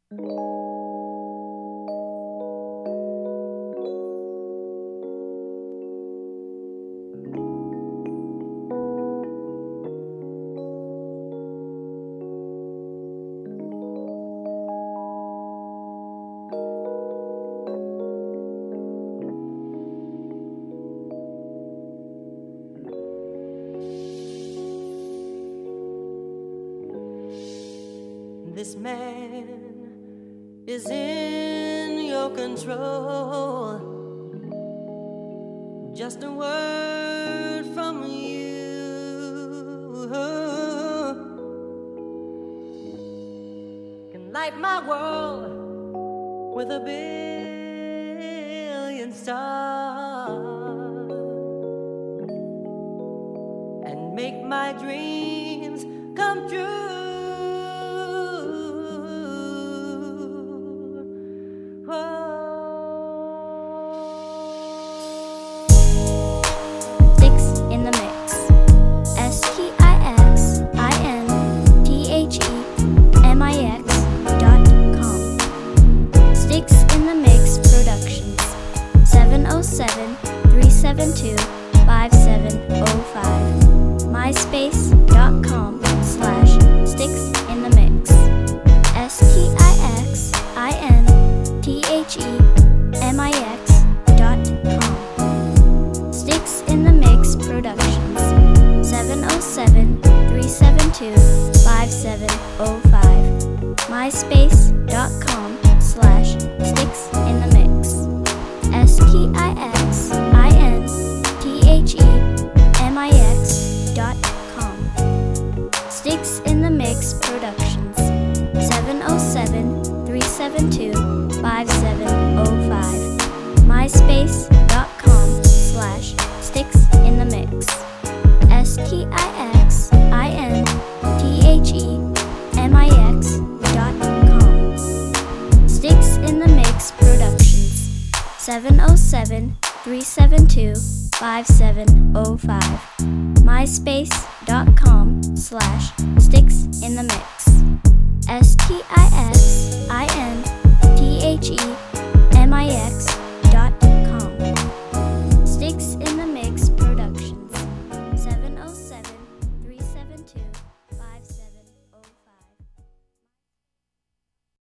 This man is in your control. Just a word from you can light my world with a billion stars and make my dreams come true. MySpace.com/SticksInTheMix. SticksInTheMix.com. Sticks in the Mix Productions. 707-372-5705. MySpace.com/SticksInTheMix. SticksInTheMix.com. Sticks in the Mix Productions. 707-372-5705. MySpace.com/SticksInTheMix. SticksInTheMix.com. Sticks in the Mix Productions. 707-372-5705. MySpace.com/SticksInTheMix. SticksInTheMix.